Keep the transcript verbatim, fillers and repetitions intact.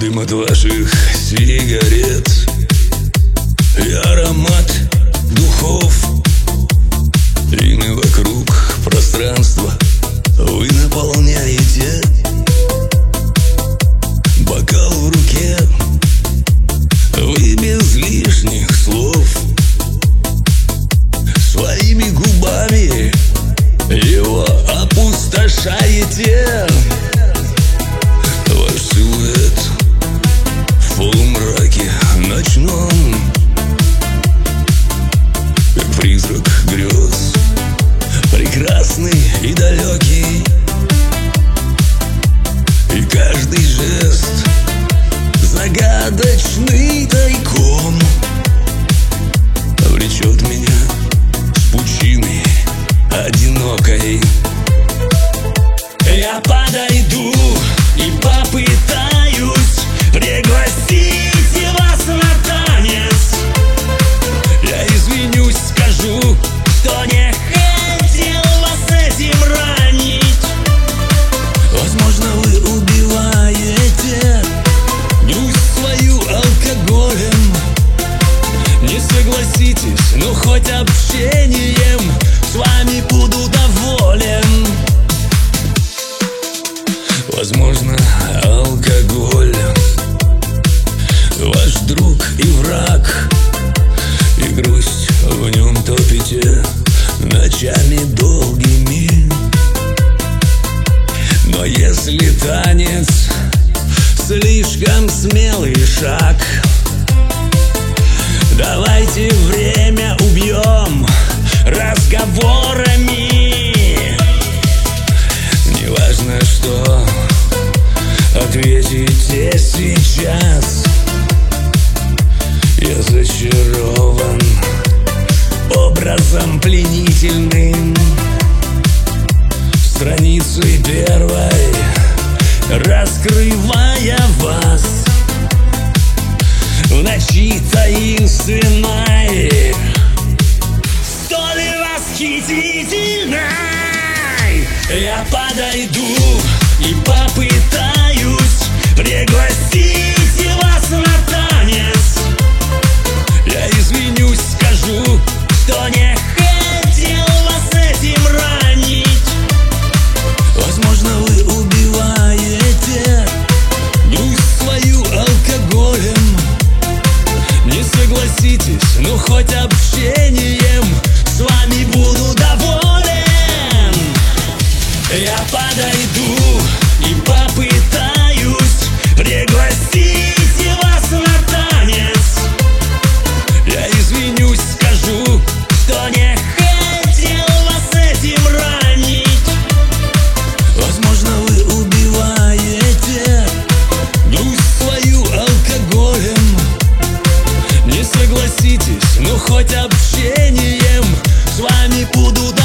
Дым от ваших сигарет и аромат духов. Длины вокруг пространства вы наполняете. Бокал в руке, вы без лишних слов своими губами его опустошаете. Ваш силуэт в полумраке ночном, как призрак грез, прекрасный и далекий. И каждый жест загадочный тайком влечет меня с пучины одинокой. Я подойду и попытаюсь пригласить вас на танец. Я извинюсь, скажу, что не хотел вас этим ранить. Возможно, вы убиваете грусть свою алкоголем. Не согласитесь, но хоть общением с вами буду доволен. Возможно, алкоголь ваш друг и враг, и грусть в нем топите ночами долгими. Но если танец слишком смелый шаг, давайте время убьем разговорами. Неважно, что ответите сейчас, я зачарован образом пленительным. Страницей первой раскрывая вас в ночи таинственной, столь восхитительной. Я подойду и попытаюсь пригласить вас на танец. Я извинюсь, скажу, что не хотел вас этим ранить. Возможно, вы убиваете грусть свою алкоголем. Не согласитесь, но хоть общением с вами буду доволен. Я подойду и попытаюсь пригласить вас на танец. Я извинюсь, скажу, что не хотел вас этим ранить. Возможно, вы убиваете грусть свою алкоголем. Не согласитесь, но хоть общением с вами буду доволен.